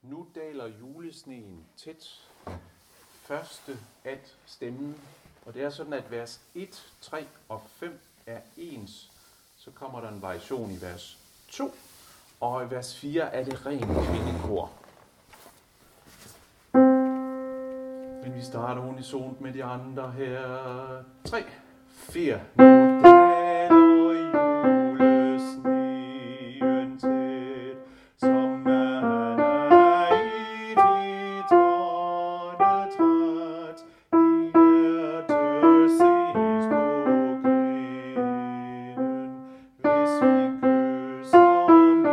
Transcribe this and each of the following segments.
Nu daler julesneen tæt. Første at stemmen. Og det er sådan, at vers 1, 3 og 5 er ens. Så kommer der en variation i vers 2. Og i vers 4 er det ren kvindekor. Men vi starter unisont med de andre her. 3, 4. Nu daler julesneen tæt, som man er i dit åndedræt. I hjertet ses på grenen, hvis vi kysser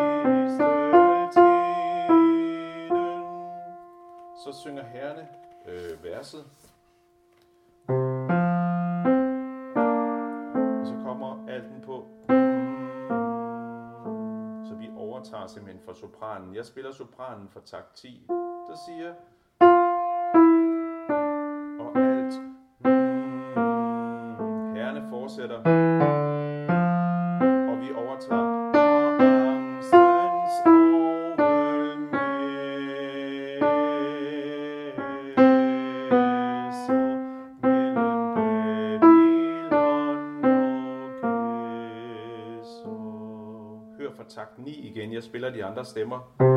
misteltenen. Så synger herrene verset. Og så kommer alten på. Så vi overtager simpelthen fra sopranen. Jeg spiller sopranen for takt 10. Der siger og alt. Herrene fortsætter. Og vi overtager. Hør fra takt 9 igen. Jeg spiller de andre stemmer.